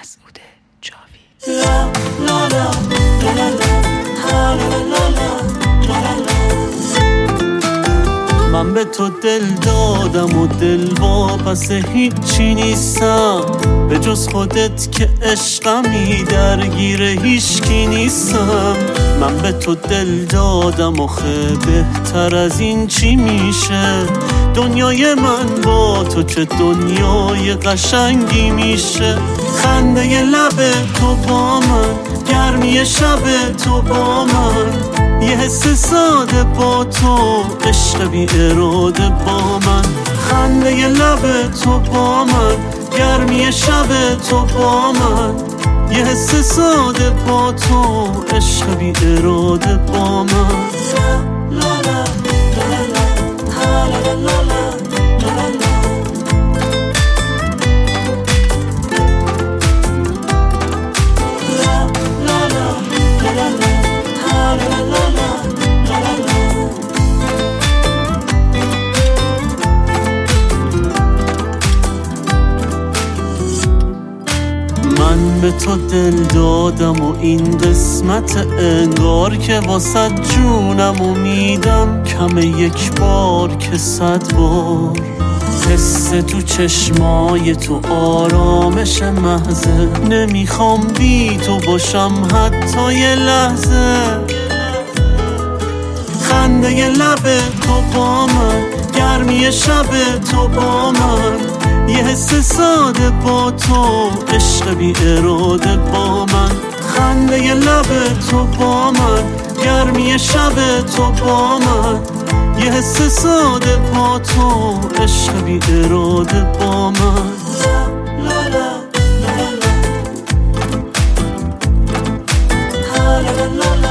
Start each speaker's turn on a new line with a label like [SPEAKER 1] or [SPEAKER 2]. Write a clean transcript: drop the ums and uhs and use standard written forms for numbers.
[SPEAKER 1] مسعود جاوید.
[SPEAKER 2] من به تو دل دادم و دل واپس هیچی نیستم، به جز خودت که عشقمی درگیر هیچکی نیستم. من به تو دل دادم آخه بهتر از این چی میشه؟ دنیای من با تو چه دنیای قشنگی میشه. خنده لب تو با من، گرمی شب تو با من، یه حس ساده با تو، عشق بی اراده با من. خنده لب تو با من، گرمی شب تو با من، یه حس ساده با تو، عشق بی اراده با من. من به تو دل دادم و این قسمت انگار که واسه جونم و میدم، کمه یک بار که 100 بار. حس تو چشمای تو آرامش محضه، نمیخوام بی تو باشم حتی یه لحظه. خنده لب تو با من، گرمی شب تو با من، یه حس ساده با تو، عشق بی اراده با من. خنده لب تو با من، گرمی شب تو با من، یه حس ساده با تو، عشق بی اراده با من.
[SPEAKER 3] La la la la la la la la la la la.